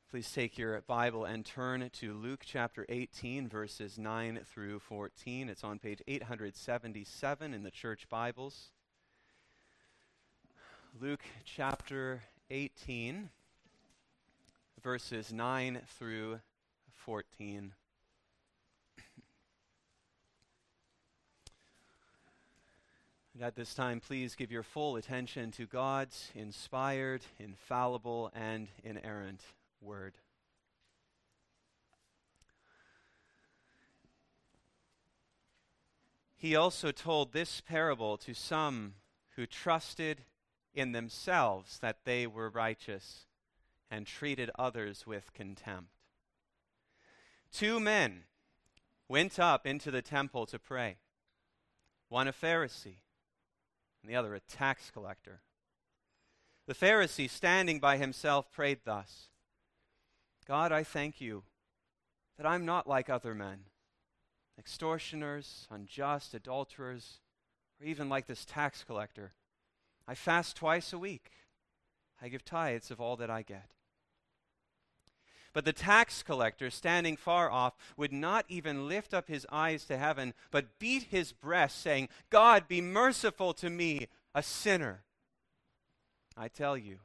Please take your Bible and turn to Luke chapter 18, verses 9 through 14. It's on page 877 in the church Bibles. Luke chapter 18, verses 9 through 14. And at this time, please give your full attention to God's inspired, infallible, and inerrant Word. He also told this parable to some who trusted in themselves that they were righteous and treated others with contempt. 2 men went up into the temple to pray, one a Pharisee and the other a tax collector. The Pharisee, standing by himself, prayed thus: God, I thank you that I'm not like other men, extortioners, unjust, adulterers, or even like this tax collector. I fast twice a week. I give tithes of all that I get. But the tax collector, standing far off, would not even lift up his eyes to heaven, but beat his breast, saying, God, be merciful to me, a sinner. I tell you,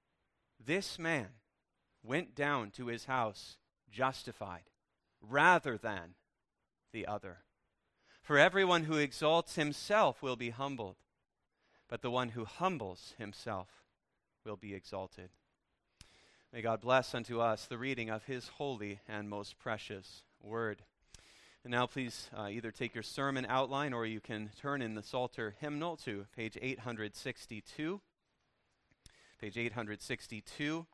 this man went down to his house justified rather than the other. For everyone who exalts himself will be humbled, but the one who humbles himself will be exalted. May God bless unto us the reading of his holy and most precious word. And now please either take your sermon outline or you can turn in the Psalter hymnal to page 862. Page 862.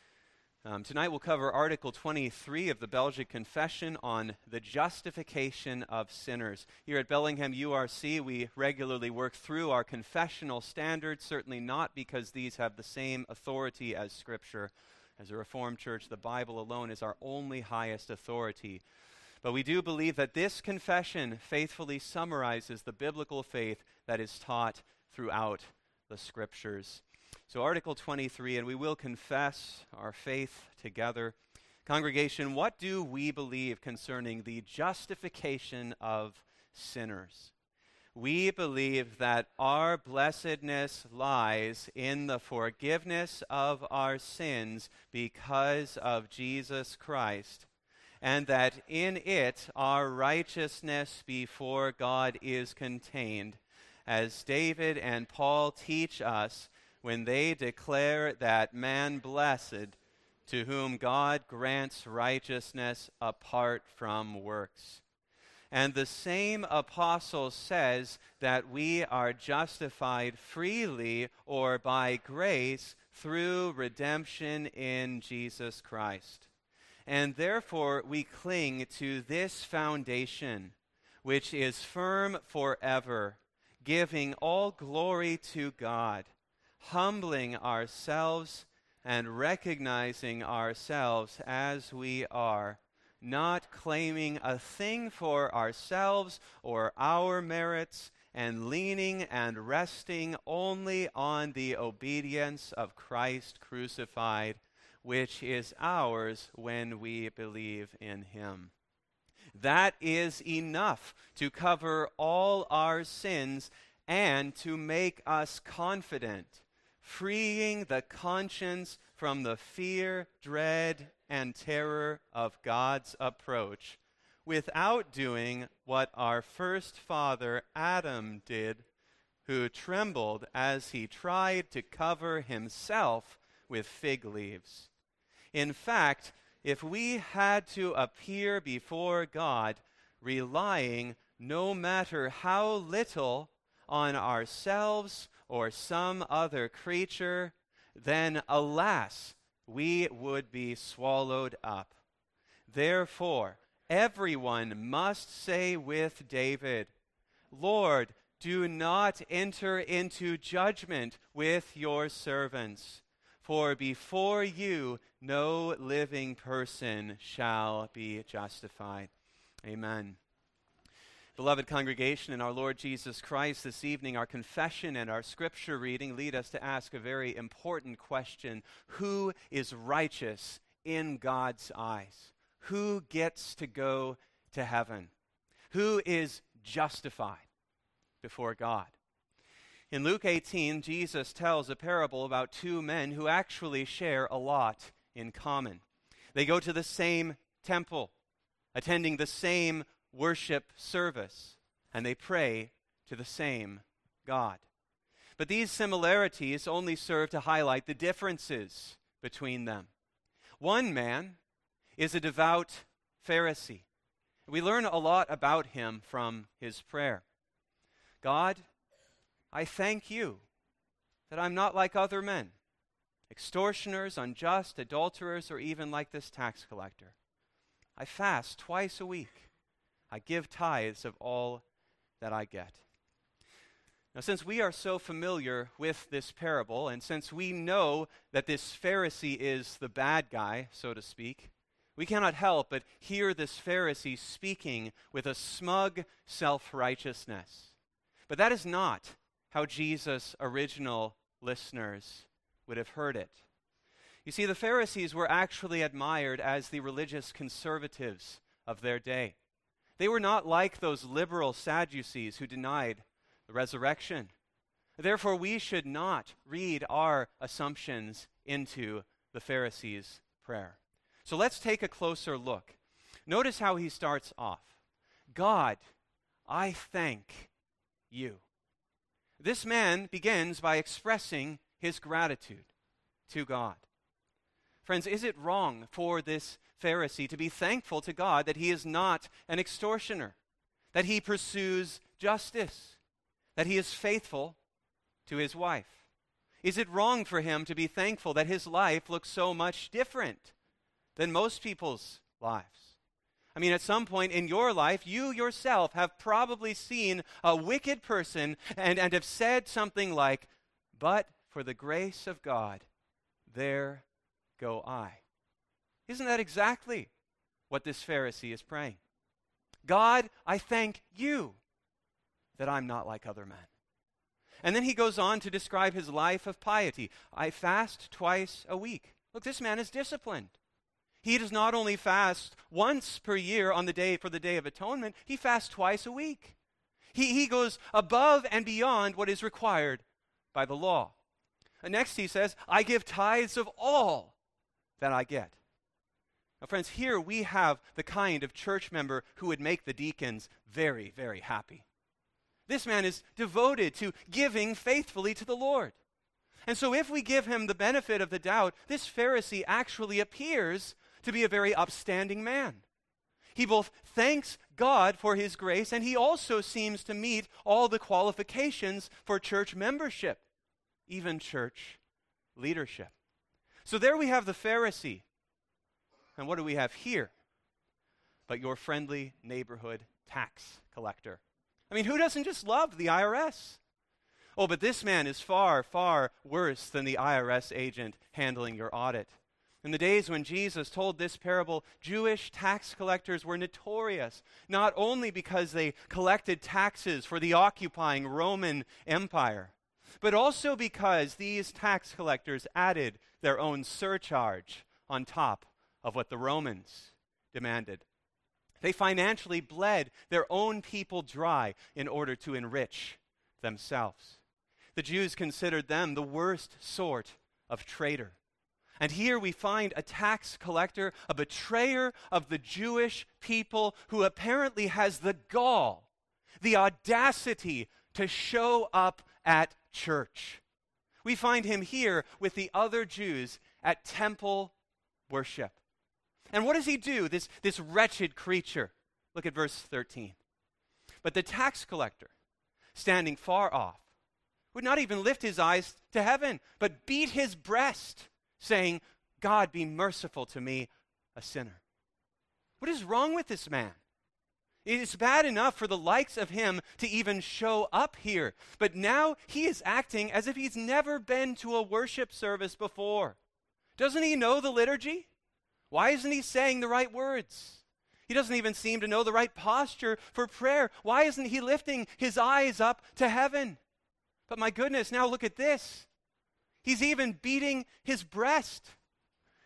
Tonight we'll cover Article 23 of the Belgic Confession on the justification of sinners. Here at Bellingham URC, we regularly work through our confessional standards, certainly not because these have the same authority as Scripture. As a Reformed church, the Bible alone is our only highest authority. But we do believe that this confession faithfully summarizes the biblical faith that is taught throughout the Scriptures. So Article 23, and we will confess our faith together. Congregation, what do we believe concerning the justification of sinners? We believe that our blessedness lies in the forgiveness of our sins because of Jesus Christ, and that in it our righteousness before God is contained, as David and Paul teach us when they declare that man blessed to whom God grants righteousness apart from works. And the same apostle says that we are justified freely or by grace through redemption in Jesus Christ. And therefore we cling to this foundation, which is firm forever, giving all glory to God, humbling ourselves and recognizing ourselves as we are, not claiming a thing for ourselves or our merits, and leaning and resting only on the obedience of Christ crucified, which is ours when we believe in him. That is enough to cover all our sins and to make us confident, freeing the conscience from the fear, dread, and terror of God's approach, without doing what our first father Adam did, who trembled as he tried to cover himself with fig leaves. In fact, if we had to appear before God relying, no matter how little, on ourselves or some other creature, then alas, we would be swallowed up. Therefore, everyone must say with David, Lord, do not enter into judgment with your servants, for before you no living person shall be justified. Amen. Beloved congregation, in our Lord Jesus Christ, this evening our confession and our scripture reading lead us to ask a very important question. Who is righteous in God's eyes? Who gets to go to heaven? Who is justified before God? In Luke 18, Jesus tells a parable about two men who actually share a lot in common. They go to the same temple, attending the same worship service, and they pray to the same God. But these similarities only serve to highlight the differences between them. One man is a devout Pharisee. We learn a lot about him from his prayer. God, I thank you that I'm not like other men, extortioners, unjust, adulterers, or even like this tax collector. I fast twice a week. I give tithes of all that I get. Now, since we are so familiar with this parable, and since we know that this Pharisee is the bad guy, so to speak, we cannot help but hear this Pharisee speaking with a smug self-righteousness. But that is not how Jesus' original listeners would have heard it. You see, the Pharisees were actually admired as the religious conservatives of their day. They were not like those liberal Sadducees who denied the resurrection. Therefore, we should not read our assumptions into the Pharisees' prayer. So let's take a closer look. Notice how he starts off. God, I thank you. This man begins by expressing his gratitude to God. Friends, is it wrong for this Pharisee to be thankful to God that he is not an extortioner, that he pursues justice, that he is faithful to his wife? Is it wrong for him to be thankful that his life looks so much different than most people's lives? I mean, at some point in your life, you yourself have probably seen a wicked person and have said something like, "But for the grace of God, there go I." Isn't that exactly what this Pharisee is praying? God, I thank you that I'm not like other men. And then he goes on to describe his life of piety. I fast twice a week. Look, this man is disciplined. He does not only fast once per year on the day for the Day of Atonement, he fasts twice a week. He goes above and beyond what is required by the law. And next he says, I give tithes of all that I get. Now, friends, here we have the kind of church member who would make the deacons very, very happy. This man is devoted to giving faithfully to the Lord. And so if we give him the benefit of the doubt, this Pharisee actually appears to be a very upstanding man. He both thanks God for his grace, and he also seems to meet all the qualifications for church membership, even church leadership. So there we have the Pharisee. And what do we have here? But your friendly neighborhood tax collector. I mean, who doesn't just love the IRS? Oh, but this man is far, far worse than the IRS agent handling your audit. In the days when Jesus told this parable, Jewish tax collectors were notorious, not only because they collected taxes for the occupying Roman Empire, but also because these tax collectors added their own surcharge on top of what the Romans demanded. They financially bled their own people dry in order to enrich themselves. The Jews considered them the worst sort of traitor. And here we find a tax collector, a betrayer of the Jewish people who apparently has the gall, the audacity to show up at church. We find him here with the other Jews at temple worship. And what does he do, this wretched creature? Look at verse 13. But the tax collector, standing far off, would not even lift his eyes to heaven, but beat his breast, saying, God, be merciful to me, a sinner. What is wrong with this man? It is bad enough for the likes of him to even show up here, but now he is acting as if he's never been to a worship service before. Doesn't he know the liturgy? Why isn't he saying the right words? He doesn't even seem to know the right posture for prayer. Why isn't he lifting his eyes up to heaven? But my goodness, now look at this. He's even beating his breast.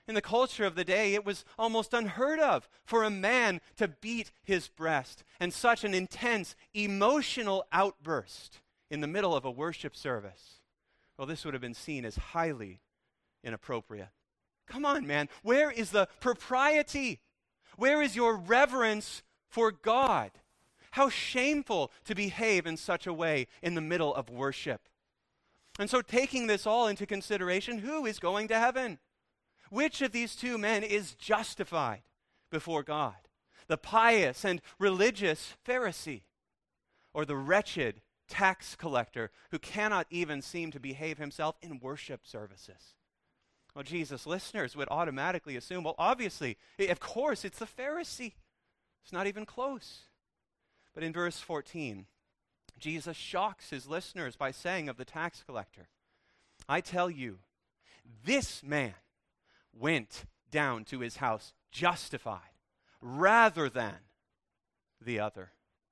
In the culture of the day, it was almost unheard of for a man to beat his breast, and such an intense emotional outburst in the middle of a worship service. Well, this would have been seen as highly inappropriate. Come on, man. Where is the propriety? Where is your reverence for God? How shameful to behave in such a way in the middle of worship. And so, taking this all into consideration, who is going to heaven? Which of these two men is justified before God? The pious and religious Pharisee, or the wretched tax collector who cannot even seem to behave himself in worship services? Well, Jesus' listeners would automatically assume, well, obviously, of course, it's the Pharisee. It's not even close. But in verse 14, Jesus shocks his listeners by saying of the tax collector, I tell you, this man went down to his house justified rather than the other.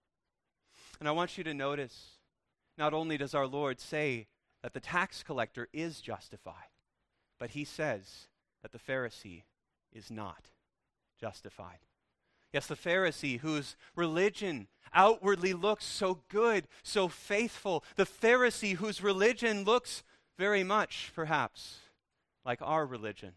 And I want you to notice, not only does our Lord say that the tax collector is justified, but he says that the Pharisee is not justified. Yes, the Pharisee whose religion outwardly looks so good, so faithful. The Pharisee whose religion looks very much, perhaps, like our religion.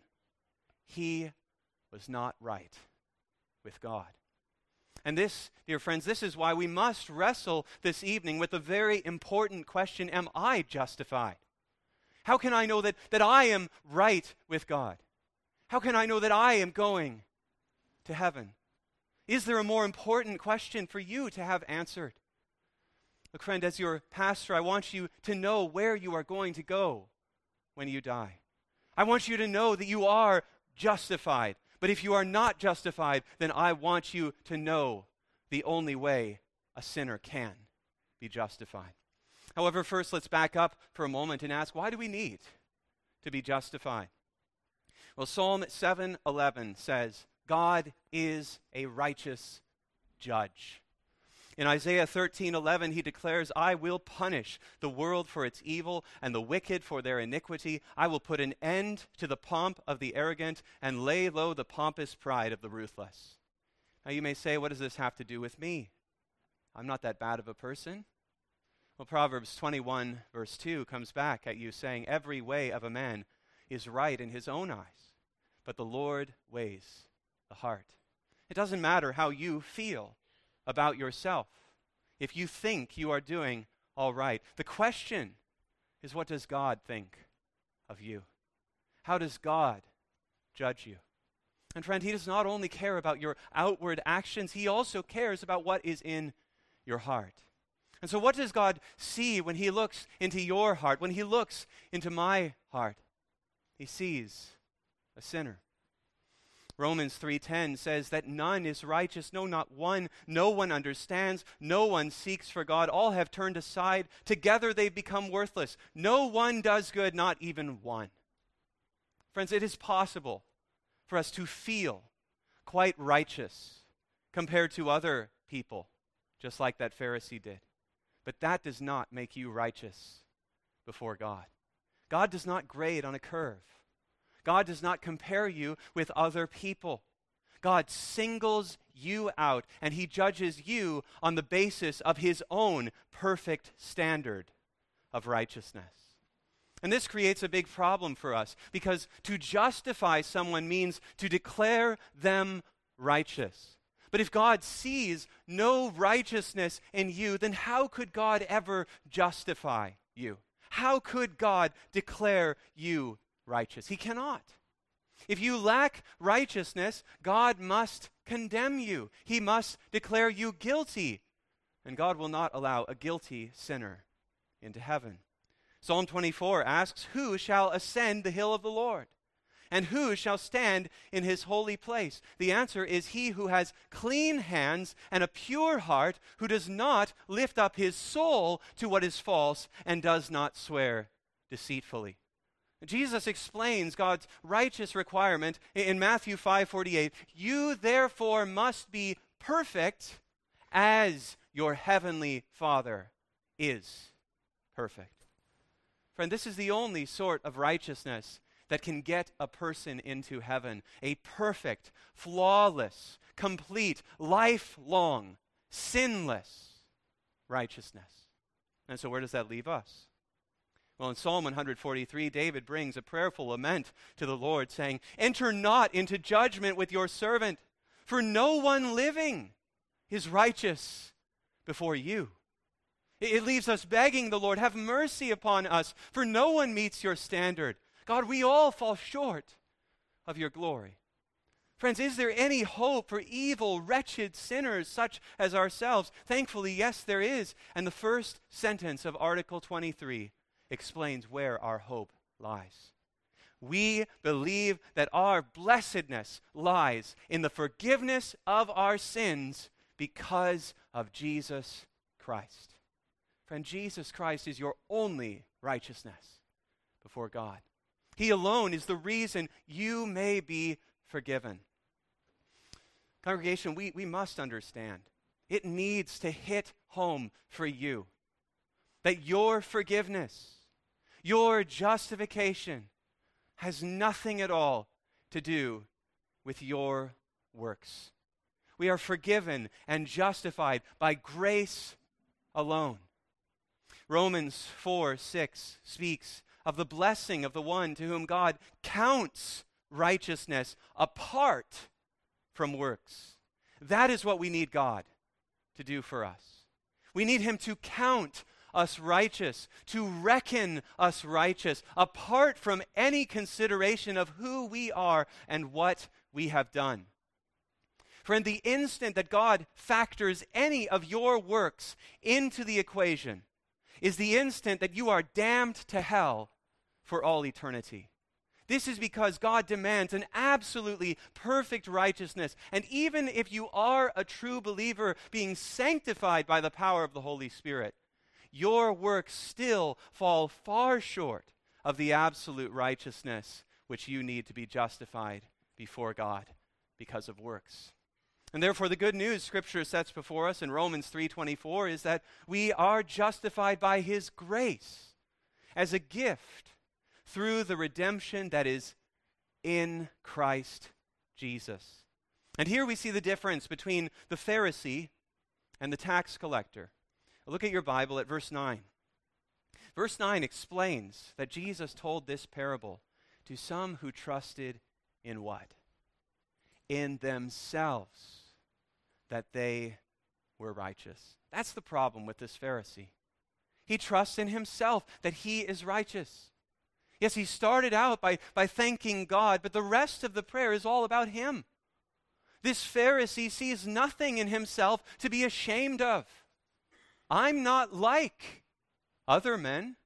He was not right with God. And this, dear friends, this is why we must wrestle this evening with the very important question, am I justified? How can I know that I am right with God? How can I know that I am going to heaven? Is there a more important question for you to have answered? Look, friend, as your pastor, I want you to know where you are going to go when you die. I want you to know that you are justified. But if you are not justified, then I want you to know the only way a sinner can be justified. However, first let's back up for a moment and ask, why do we need to be justified? Well, Psalm 7:11 says, God is a righteous judge. In Isaiah 13:11, he declares, I will punish the world for its evil and the wicked for their iniquity. I will put an end to the pomp of the arrogant and lay low the pompous pride of the ruthless. Now you may say, what does this have to do with me? I'm not that bad of a person. Well, Proverbs 21 verse 2 comes back at you saying, every way of a man is right in his own eyes, but the Lord weighs the heart. It doesn't matter how you feel about yourself if you think you are doing all right. The question is, what does God think of you? How does God judge you? And friend, he does not only care about your outward actions, he also cares about what is in your heart. And so what does God see when he looks into your heart, when he looks into my heart? He sees a sinner. Romans 3:10 says that none is righteous, no, not one. No one understands. No one seeks for God. All have turned aside. Together they've become worthless. No one does good, not even one. Friends, it is possible for us to feel quite righteous compared to other people, just like that Pharisee did. But that does not make you righteous before God. God does not grade on a curve. God does not compare you with other people. God singles you out, and he judges you on the basis of his own perfect standard of righteousness. And this creates a big problem for us, because to justify someone means to declare them righteous. But if God sees no righteousness in you, then how could God ever justify you? How could God declare you righteous? He cannot. If you lack righteousness, God must condemn you. He must declare you guilty. And God will not allow a guilty sinner into heaven. Psalm 24 asks, who shall ascend the hill of the Lord? And who shall stand in his holy place? The answer is he who has clean hands and a pure heart, who does not lift up his soul to what is false and does not swear deceitfully. Jesus explains God's righteous requirement in Matthew 5:48. You therefore must be perfect as your heavenly Father is perfect. Friend, this is the only sort of righteousness that can get a person into heaven. A perfect, flawless, complete, lifelong, sinless righteousness. And so where does that leave us? Well, in Psalm 143, David brings a prayerful lament to the Lord, saying, "Enter not into judgment with your servant, for no one living is righteous before you." It leaves us begging the Lord, "Have mercy upon us, for no one meets your standard." God, we all fall short of your glory. Friends, is there any hope for evil, wretched sinners such as ourselves? Thankfully, yes, there is. And the first sentence of Article 23 explains where our hope lies. We believe that our blessedness lies in the forgiveness of our sins because of Jesus Christ. Friend, Jesus Christ is your only righteousness before God. He alone is the reason you may be forgiven. Congregation, we must understand. It needs to hit home for you that your forgiveness, your justification, has nothing at all to do with your works. We are forgiven and justified by grace alone. Romans 4:6 speaks of the blessing of the one to whom God counts righteousness apart from works. That is what we need God to do for us. We need him to count us righteous, to reckon us righteous, apart from any consideration of who we are and what we have done. Friend, the instant that God factors any of your works into the equation is the instant that you are damned to hell for all eternity. This is because God demands an absolutely perfect righteousness. And even if you are a true believer being sanctified by the power of the Holy Spirit, your works still fall far short of the absolute righteousness which you need to be justified before God because of works. And therefore, the good news Scripture sets before us in Romans 3:24 is that we are justified by his grace as a gift through the redemption that is in Christ Jesus. And here we see the difference between the Pharisee and the tax collector. Look at your Bible at verse 9. Verse 9 explains that Jesus told this parable to some who trusted in what? In themselves, that they were righteous. That's the problem with this Pharisee. He trusts in himself that he is righteous. Yes, he started out by thanking God, but the rest of the prayer is all about him. This Pharisee sees nothing in himself to be ashamed of. I'm not like other men.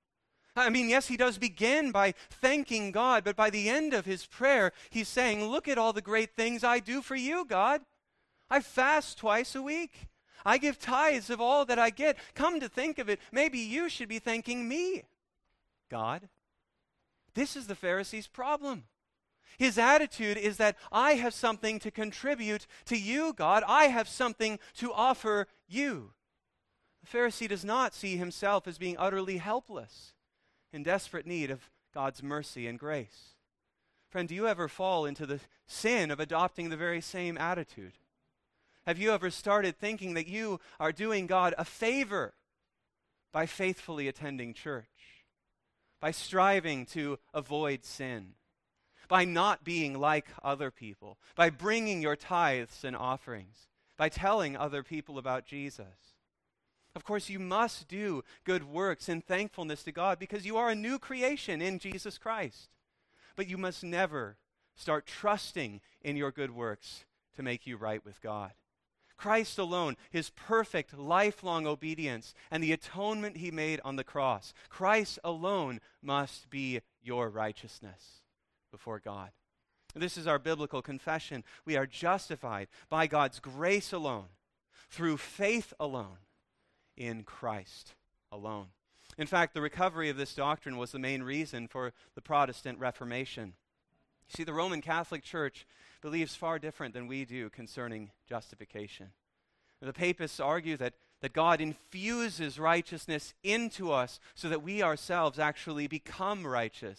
I mean, yes, he does begin by thanking God, but by the end of his prayer, he's saying, "Look at all the great things I do for you, God. I fast twice a week. I give tithes of all that I get. Come to think of it, maybe you should be thanking me, God." This is the Pharisee's problem. His attitude is that I have something to contribute to you, God. I have something to offer you. The Pharisee does not see himself as being utterly helpless, in desperate need of God's mercy and grace. Friend, do you ever fall into the sin of adopting the very same attitude? Have you ever started thinking that you are doing God a favor by faithfully attending church, by striving to avoid sin, by not being like other people, by bringing your tithes and offerings, by telling other people about Jesus? Of course, you must do good works in thankfulness to God because you are a new creation in Jesus Christ. But you must never start trusting in your good works to make you right with God. Christ alone, his perfect, lifelong obedience, and the atonement he made on the cross, Christ alone must be your righteousness before God. This is our biblical confession. We are justified by God's grace alone, through faith alone, in Christ alone. In fact, the recovery of this doctrine was the main reason for the Protestant Reformation. You see, the Roman Catholic Church believes far different than we do concerning justification. The papists argue that God infuses righteousness into us so that we ourselves actually become righteous.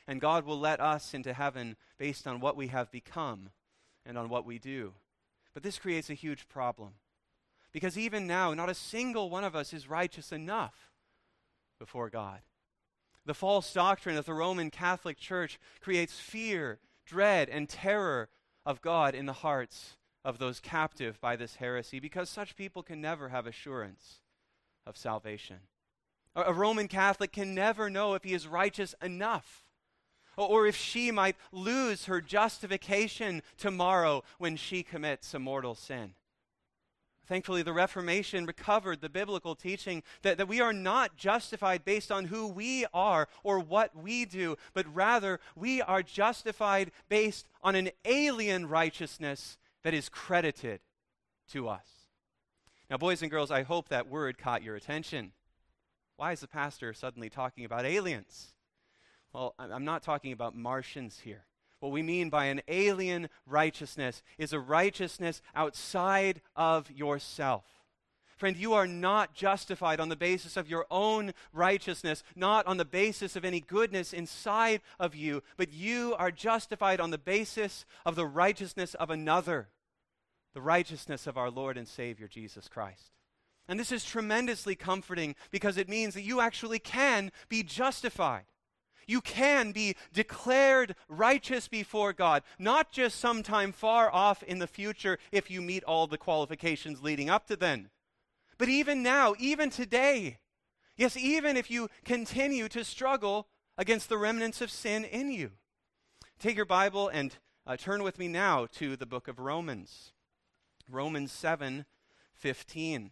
and God will let us into heaven based on what we have become and on what we do. But this creates a huge problem, because even now, not a single one of us is righteous enough before God. The false doctrine of the Roman Catholic Church creates fear, dread, and terror of God in the hearts of those captive by this heresy, because such people can never have assurance of salvation. A Roman Catholic can never know if he is righteous enough, or if she might lose her justification tomorrow when she commits a mortal sin. Thankfully, the Reformation recovered the biblical teaching that we are not justified based on who we are or what we do, but rather we are justified based on an alien righteousness that is credited to us. Now, boys and girls, I hope that word caught your attention. Why is the pastor suddenly talking about aliens? Well, I'm not talking about Martians here. What we mean by an alien righteousness is a righteousness outside of yourself. Friend, you are not justified on the basis of your own righteousness, not on the basis of any goodness inside of you, but you are justified on the basis of the righteousness of another, the righteousness of our Lord and Savior, Jesus Christ. And this is tremendously comforting, because it means that you actually can be justified. You can be declared righteous before God, not just sometime far off in the future if you meet all the qualifications leading up to then, but even now, even today. Yes, even if you continue to struggle against the remnants of sin in you. Take your Bible and turn with me now to the book of Romans. Romans 7:15.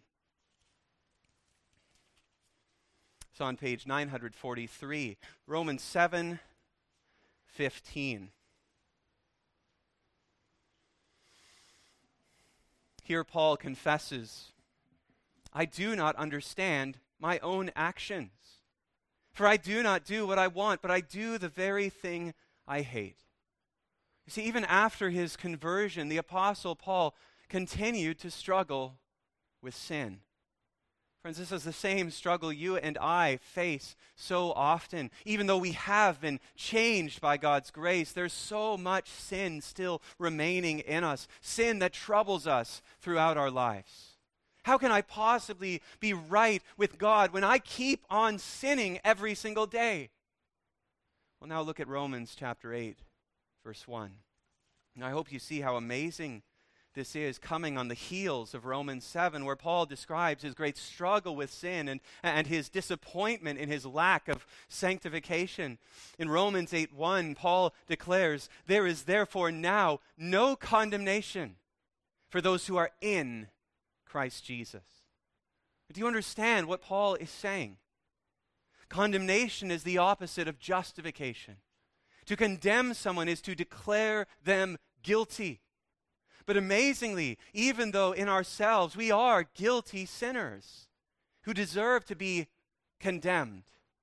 It's on page 943. Romans 7:15. Here Paul confesses, I do not understand my own actions. For I do not do what I want, but I do the very thing I hate. You see, even after his conversion, the Apostle Paul continued to struggle with sin. Friends, this is the same struggle you and I face so often. Even though we have been changed by God's grace, there's so much sin still remaining in us, sin that troubles us throughout our lives. How can I possibly be right with God when I keep on sinning every single day? Well, now look at Romans chapter 8, verse 1. And I hope you see how amazing this is, coming on the heels of Romans 7, where Paul describes his great struggle with sin and his disappointment in his lack of sanctification. In Romans 8:1, Paul declares, there is therefore now no condemnation for those who are in Christ Jesus. Do you understand what Paul is saying? Condemnation is the opposite of justification. To condemn someone is to declare them guilty. But amazingly, even though in ourselves we are guilty sinners who deserve to be condemned,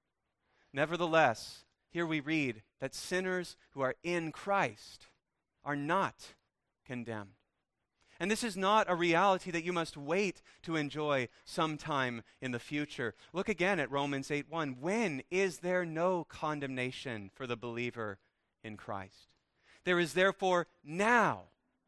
nevertheless, here we read that sinners who are in Christ are not condemned. And this is not a reality that you must wait to enjoy sometime in the future. Look again at Romans 8:1. When is there no condemnation for the believer in Christ? There is therefore now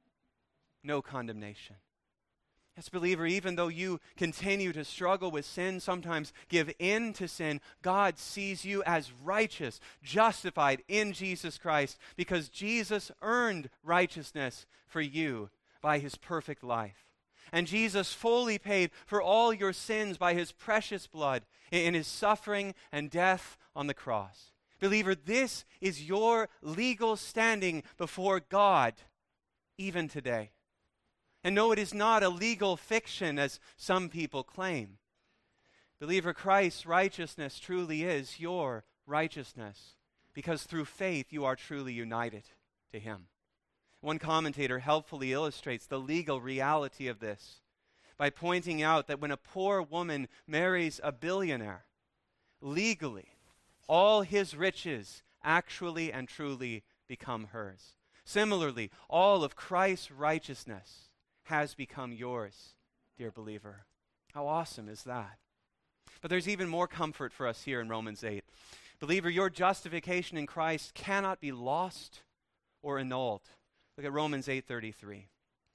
no condemnation. Yes, believer, even though you continue to struggle with sin, sometimes give in to sin, God sees you as righteous, justified in Jesus Christ, because Jesus earned righteousness for you by his perfect life. And Jesus fully paid for all your sins by his precious blood in his suffering and death on the cross. Believer, this is your legal standing before God even today. And no, it is not a legal fiction as some people claim. Believer, Christ's righteousness truly is your righteousness, because through faith you are truly united to him. One commentator helpfully illustrates the legal reality of this by pointing out that when a poor woman marries a billionaire, legally, all his riches actually and truly become hers. Similarly, all of Christ's righteousness has become yours, dear believer. How awesome is that? But there's even more comfort for us here in Romans 8. Believer, your justification in Christ cannot be lost or annulled. Look at Romans 8:33.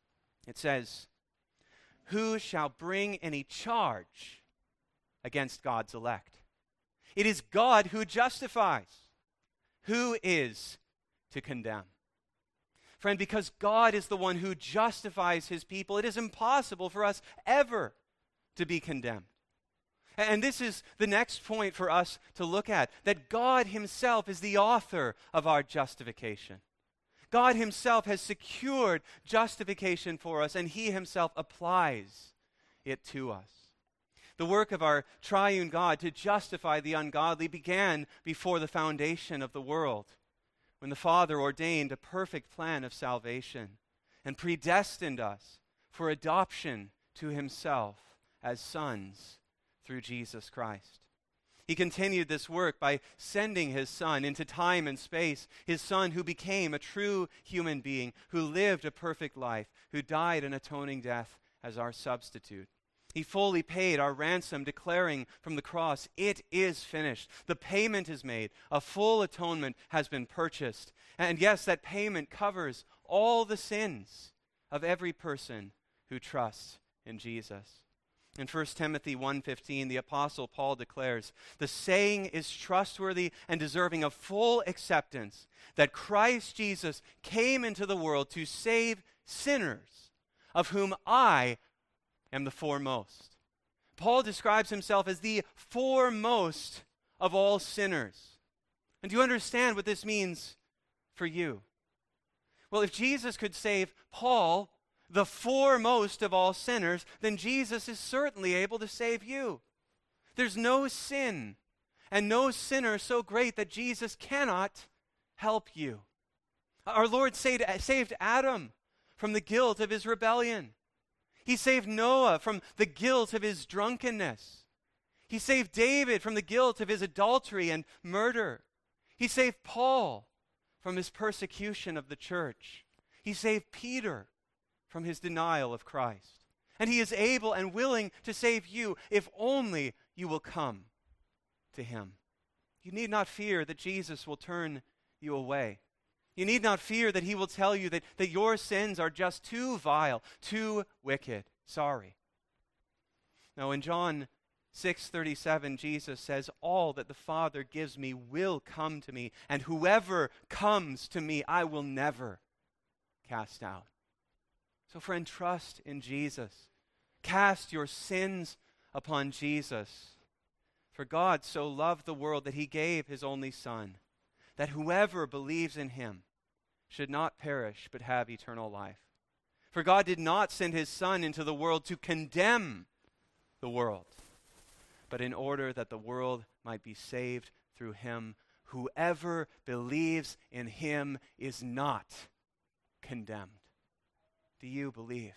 It says, "Who shall bring any charge against God's elect? It is God who justifies. Who is to condemn?" Friend, because God is the one who justifies his people, it is impossible for us ever to be condemned. And this is the next point for us to look at, that God himself is the author of our justification. God himself has secured justification for us, and he himself applies it to us. The work of our triune God to justify the ungodly began before the foundation of the world, when the Father ordained a perfect plan of salvation and predestined us for adoption to himself as sons through Jesus Christ. He continued this work by sending his Son into time and space, his Son who became a true human being, who lived a perfect life, who died an atoning death as our substitute. He fully paid our ransom, declaring from the cross, "It is finished." The payment is made. A full atonement has been purchased. And yes, that payment covers all the sins of every person who trusts in Jesus. In 1 Timothy 1:15, the Apostle Paul declares, "The saying is trustworthy and deserving of full acceptance, that Christ Jesus came into the world to save sinners, of whom I am the foremost." Paul describes himself as the foremost of all sinners. And do you understand what this means for you? Well, if Jesus could save Paul, the foremost of all sinners, then Jesus is certainly able to save you. There's no sin and no sinner so great that Jesus cannot help you. Our Lord saved Adam from the guilt of his rebellion. He saved Noah from the guilt of his drunkenness. He saved David from the guilt of his adultery and murder. He saved Paul from his persecution of the church. He saved Peter from his denial of Christ. And he is able and willing to save you if only you will come to him. You need not fear that Jesus will turn you away. You need not fear that he will tell you that your sins are just too vile, too wicked. Sorry. Now in John 6:37, Jesus says, "All that the Father gives me will come to me, and whoever comes to me I will never cast out." So friend, trust in Jesus. Cast your sins upon Jesus. For God so loved the world that he gave his only Son, that whoever believes in him should not perish but have eternal life. For God did not send his Son into the world to condemn the world, but in order that the world might be saved through him. Whoever believes in him is not condemned. Do you believe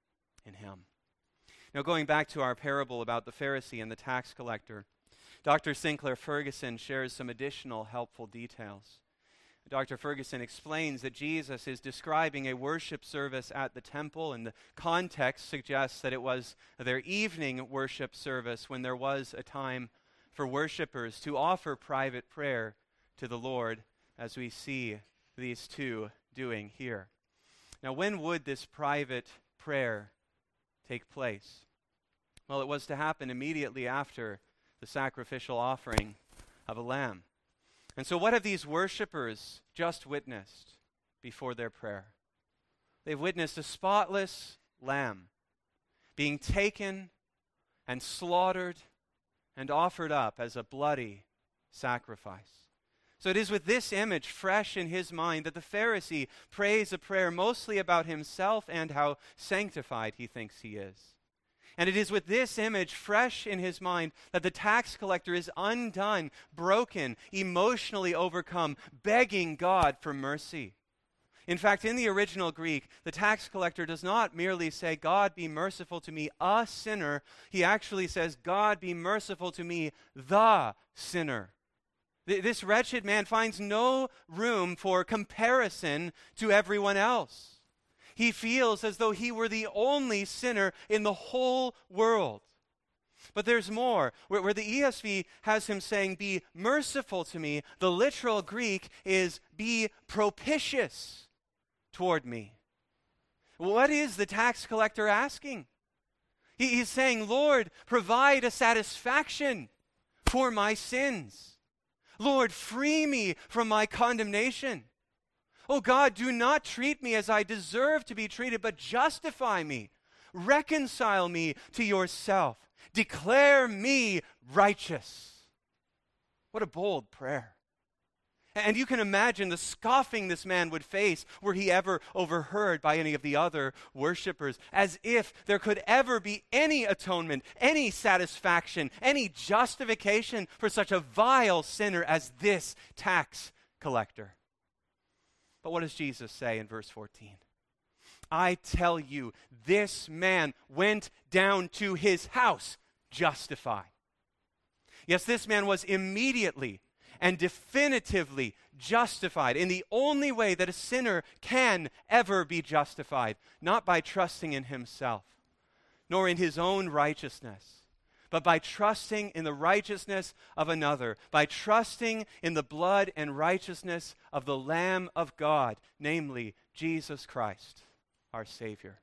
in him? Now, going back to our parable about the Pharisee and the tax collector, Dr. Sinclair Ferguson shares some additional helpful details. Dr. Ferguson explains that Jesus is describing a worship service at the temple, and the context suggests that it was their evening worship service when there was a time for worshipers to offer private prayer to the Lord, as we see these two doing here. Now, when would this private prayer take place? Well, it was to happen immediately after the sacrificial offering of a lamb. And so what have these worshipers just witnessed before their prayer? They've witnessed a spotless lamb being taken and slaughtered and offered up as a bloody sacrifice. So it is with this image fresh in his mind that the Pharisee prays a prayer mostly about himself and how sanctified he thinks he is. And it is with this image fresh in his mind that the tax collector is undone, broken, emotionally overcome, begging God for mercy. In fact, in the original Greek, the tax collector does not merely say, "God be merciful to me, a sinner." He actually says, "God be merciful to me, the sinner." This wretched man finds no room for comparison to everyone else. He feels as though he were the only sinner in the whole world. But there's more. Where the ESV has him saying, be merciful to me, the literal Greek is be propitious toward me. What is the tax collector asking? He's saying, Lord, provide a satisfaction for my sins. Lord, free me from my condemnation. Oh God, do not treat me as I deserve to be treated, but justify me. Reconcile me to yourself. Declare me righteous. What a bold prayer. And you can imagine the scoffing this man would face were he ever overheard by any of the other worshipers, as if there could ever be any atonement, any satisfaction, any justification for such a vile sinner as this tax collector. But what does Jesus say in verse 14? I tell you, this man went down to his house justified. Yes, this man was immediately and definitively justified in the only way that a sinner can ever be justified, not by trusting in himself, nor in his own righteousness, but by trusting in the righteousness of another, by trusting in the blood and righteousness of the Lamb of God, namely Jesus Christ, our Savior.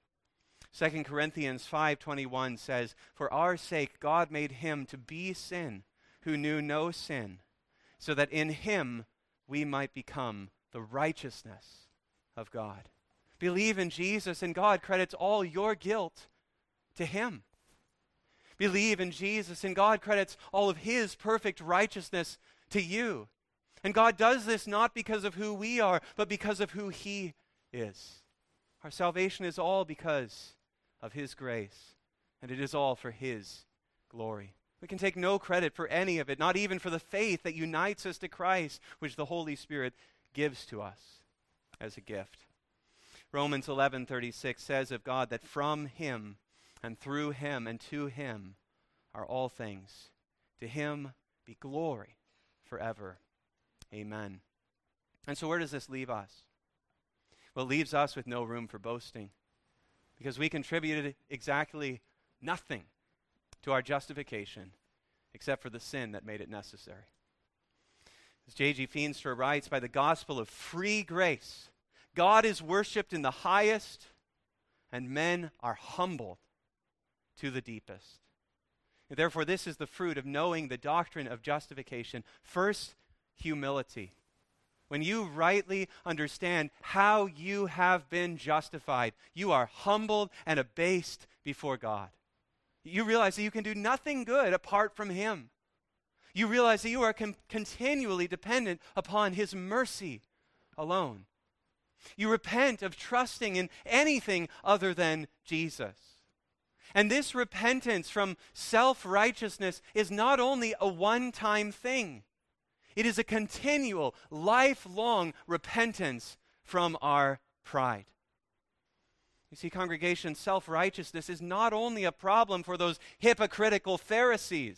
2 Corinthians 5:21 says, for our sake God made him to be sin who knew no sin, so that in him we might become the righteousness of God. Believe in Jesus, and God credits all your guilt to him. Believe in Jesus, and God credits all of his perfect righteousness to you. And God does this not because of who we are, but because of who he is. Our salvation is all because of his grace, and it is all for his glory. We can take no credit for any of it, not even for the faith that unites us to Christ, which the Holy Spirit gives to us as a gift. Romans 11:36 says of God that from him and through him and to him are all things. To him be glory forever. Amen. And so where does this leave us? Well, it leaves us with no room for boasting, because we contributed exactly nothing to our justification except for the sin that made it necessary. As J.G. Feenstra writes, by the gospel of free grace, God is worshipped in the highest, and men are humbled to the deepest. And therefore, this is the fruit of knowing the doctrine of justification. First, humility. When you rightly understand how you have been justified, you are humbled and abased before God. You realize that you can do nothing good apart from him. You realize that you are continually dependent upon his mercy alone. You repent of trusting in anything other than Jesus. And this repentance from self-righteousness is not only a one-time thing. It is a continual, lifelong repentance from our pride. You see, congregation, self-righteousness is not only a problem for those hypocritical Pharisees.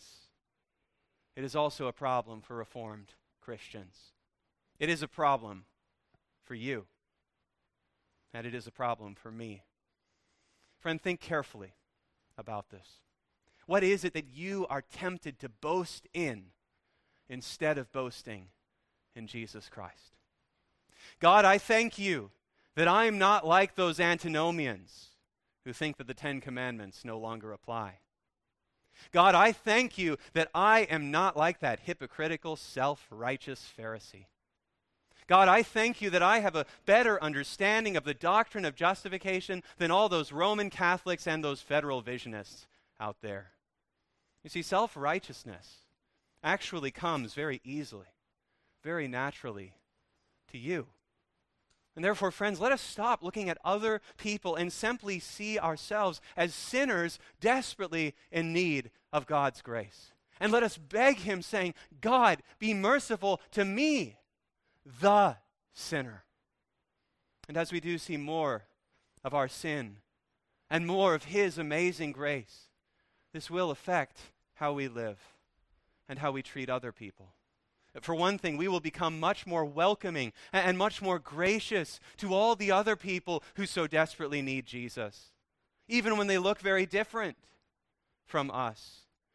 It is also a problem for Reformed Christians. It is a problem for you. And it is a problem for me. Friend, think carefully about this. What is it that you are tempted to boast in instead of boasting in Jesus Christ? God, I thank you that I am not like those antinomians who think that the Ten Commandments no longer apply. God, I thank you that I am not like that hypocritical, self-righteous Pharisee. God, I thank you that I have a better understanding of the doctrine of justification than all those Roman Catholics and those federal visionists out there. You see, self-righteousness actually comes very easily, very naturally to you. And therefore, friends, let us stop looking at other people and simply see ourselves as sinners desperately in need of God's grace. And let us beg him, saying, God, be merciful to me, the sinner. And as we do see more of our sin and more of his amazing grace, this will affect how we live and how we treat other people. For one thing, we will become much more welcoming and much more gracious to all the other people who so desperately need Jesus, even when they look very different from us,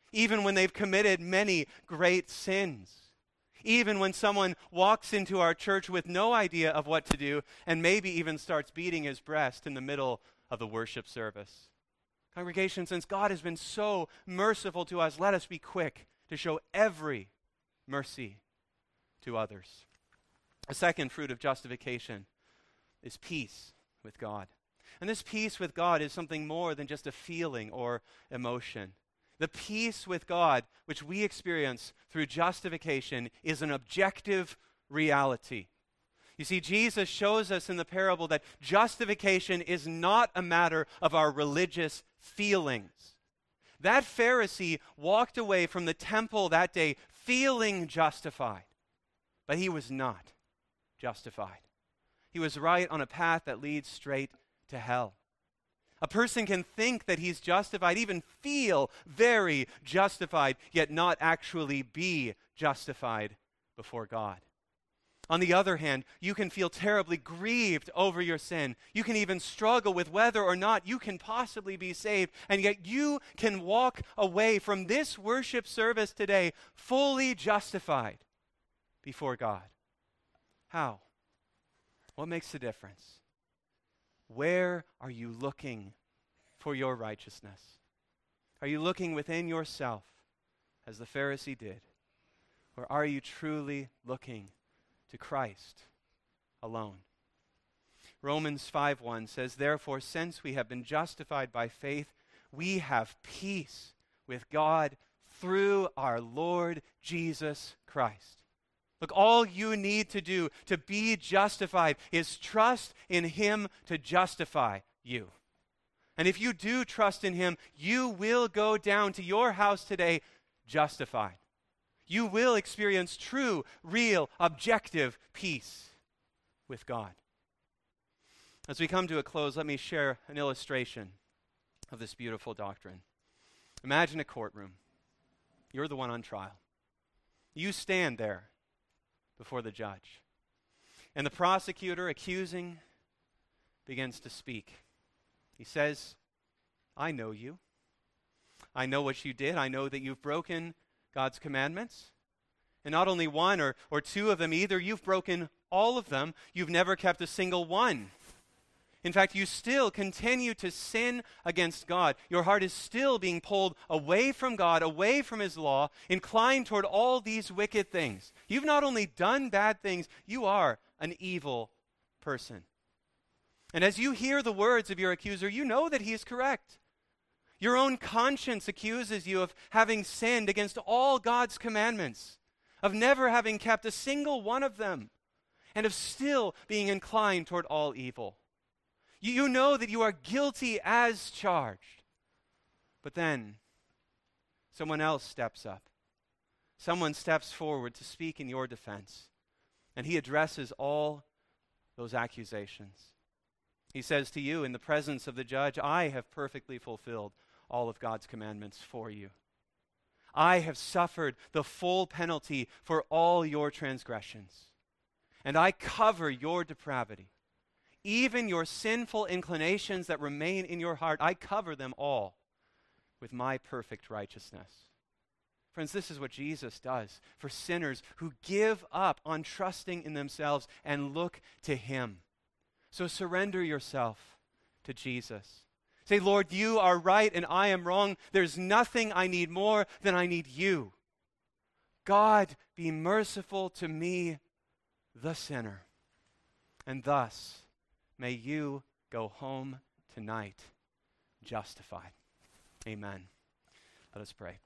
even when they've committed many great sins. Even when someone walks into our church with no idea of what to do and maybe even starts beating his breast in the middle of the worship service. Congregation, since God has been so merciful to us, let us be quick to show every mercy to others. A second fruit of justification is peace with God. And this peace with God is something more than just a feeling or emotion. The peace with God, which we experience through justification, is an objective reality. You see, Jesus shows us in the parable that justification is not a matter of our religious feelings. That Pharisee walked away from the temple that day feeling justified, but he was not justified. He was right on a path that leads straight to hell. A person can think that he's justified, even feel very justified, yet not actually be justified before God. On the other hand, you can feel terribly grieved over your sin. You can even struggle with whether or not you can possibly be saved, and yet you can walk away from this worship service today fully justified before God. How? What makes the difference? Where are you looking for your righteousness? Are you looking within yourself, as the Pharisee did? Or are you truly looking to Christ alone? Romans 5:1 says, "Therefore, since we have been justified by faith, we have peace with God through our Lord Jesus Christ." Look, all you need to do to be justified is trust in Him to justify you. And if you do trust in Him, you will go down to your house today justified. You will experience true, real, objective peace with God. As we come to a close, let me share an illustration of this beautiful doctrine. Imagine a courtroom. You're the one on trial. You stand there before the judge. And the prosecutor, accusing, begins to speak. He says, "I know you. I know what you did. I know that you've broken God's commandments. And not only one or two of them either, you've broken all of them. You've never kept a single one. In fact, you still continue to sin against God. Your heart is still being pulled away from God, away from His law, inclined toward all these wicked things. You've not only done bad things, you are an evil person." And as you hear the words of your accuser, you know that he is correct. Your own conscience accuses you of having sinned against all God's commandments, of never having kept a single one of them, and of still being inclined toward all evil. You know that you are guilty as charged. But then, someone else steps up. Someone steps forward to speak in your defense, and he addresses all those accusations. He says to you in the presence of the judge, "I have perfectly fulfilled all of God's commandments for you. I have suffered the full penalty for all your transgressions, and I cover your depravity. Even your sinful inclinations that remain in your heart, I cover them all with my perfect righteousness." Friends, this is what Jesus does for sinners who give up on trusting in themselves and look to Him. So surrender yourself to Jesus. Say, "Lord, you are right and I am wrong. There's nothing I need more than I need you. God, be merciful to me, the sinner. And thus, may you go home tonight justified." Amen. Let us pray.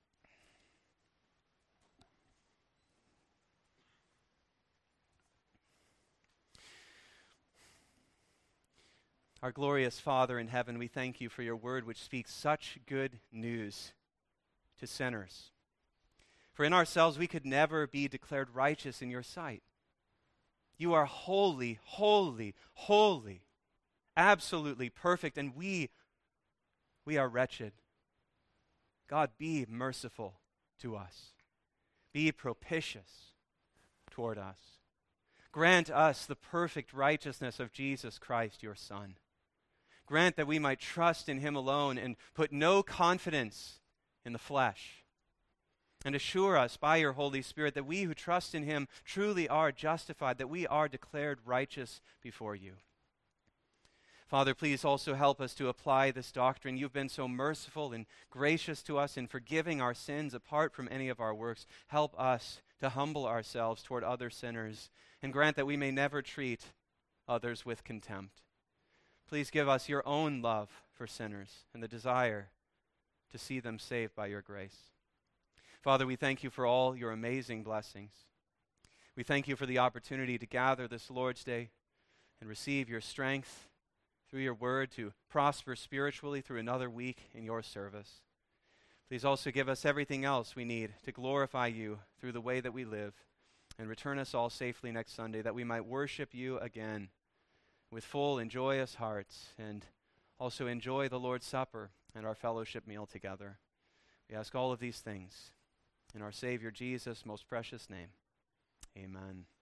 Our glorious Father in heaven, we thank you for your word which speaks such good news to sinners. For in ourselves we could never be declared righteous in your sight. You are holy, holy, holy, absolutely perfect, and we are wretched. God, be merciful to us. Be propitious toward us. Grant us the perfect righteousness of Jesus Christ, your Son. Grant that we might trust in Him alone and put no confidence in the flesh. And assure us by your Holy Spirit that we who trust in him truly are justified, that we are declared righteous before you. Father, please also help us to apply this doctrine. You've been so merciful and gracious to us in forgiving our sins apart from any of our works. Help us to humble ourselves toward other sinners and grant that we may never treat others with contempt. Please give us your own love for sinners and the desire to see them saved by your grace. Father, we thank you for all your amazing blessings. We thank you for the opportunity to gather this Lord's Day and receive your strength through your word to prosper spiritually through another week in your service. Please also give us everything else we need to glorify you through the way that we live, and return us all safely next Sunday, that we might worship you again with full and joyous hearts, and also enjoy the Lord's Supper and our fellowship meal together. We ask all of these things in our Savior Jesus' most precious name. Amen.